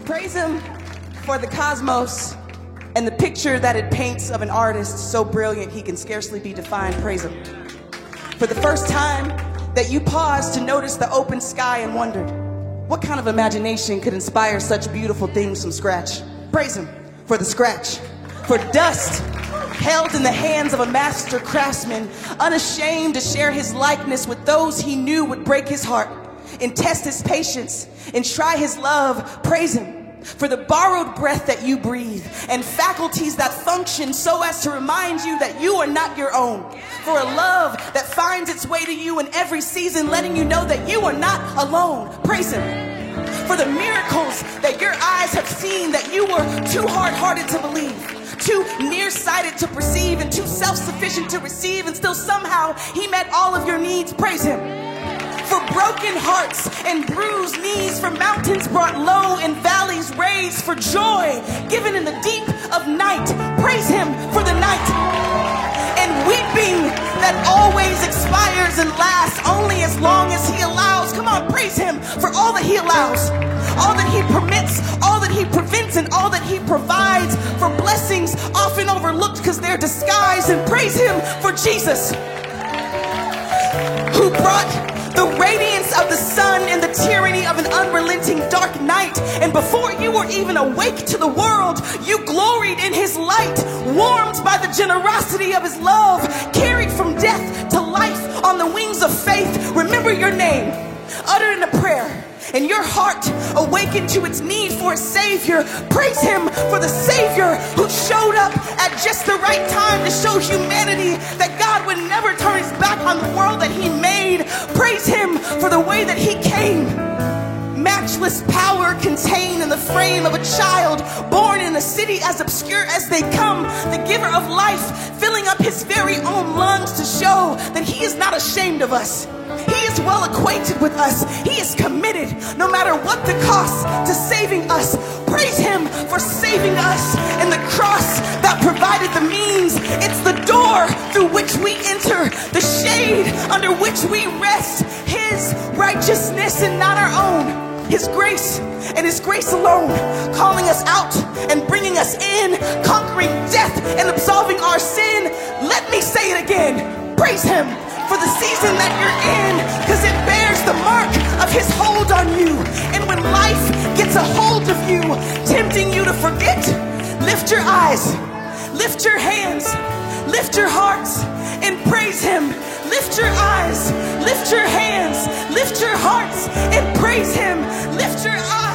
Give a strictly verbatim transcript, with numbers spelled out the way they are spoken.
Praise him for the cosmos and the picture that it paints of an artist so brilliant he can scarcely be defined. Praise him. For the first time that you paused to notice the open sky and wondered, what kind of imagination could inspire such beautiful things from scratch? Praise him for the scratch, for dust held in the hands of a master craftsman, unashamed to share his likeness with those he knew would break his heart and test his patience and try his love. Praise him for the borrowed breath that you breathe and faculties that function so as to remind you that you are not your own. For a love that finds its way to you in every season, letting you know that you are not alone. Praise him for the miracles that your eyes have seen that you were too hard-hearted to believe, too nearsighted to perceive, and too self-sufficient to receive, and still somehow he met all of your needs. Praise him for broken hearts and bruised knees, for mountains brought low and valleys raised, for joy given in the deep of night. Praise him for the night and weeping that always expires and lasts only as long as he allows. Come on, praise him for all that he allows, all that he permits, all that he prevents, and all that he provides, for blessings often overlooked because they're disguised. And praise him for Jesus, who brought the radiance of the sun in the tyranny of an unrelenting dark night. And before you were even awake to the world, you gloried in his light, warmed by the generosity of his love, carried from death to life on the wings of faith. Remember your name, uttered in a prayer, and your heart awakened to its need for a Savior. Praise him for the Savior who showed up at just the right time to show humanity that God would never turn his back on the world that he made. Praise him for the way that he came. Matchless power contained in the frame of a child born in a city as obscure as they come, the giver of life filling up his very own lungs to show that he is not ashamed of us. He is well acquainted with us. He is committed, no matter what the cost, to saving us. Praise him for saving us and the cross that provided the means. It's the door through which we enter, the shade under which we rest. His righteousness and not our own. His grace and his grace alone, calling us out and bringing us in, conquering death and absolving our sin. Let me say it again. Praise him for the season that you're in, because it bears the mark of his hold on you. And when life gets a hold of you, tempting you to forget, lift your eyes, lift your hands, lift your hearts, and praise him. Lift your eyes, lift your hands, lift your hearts, and praise him. Lift your eyes.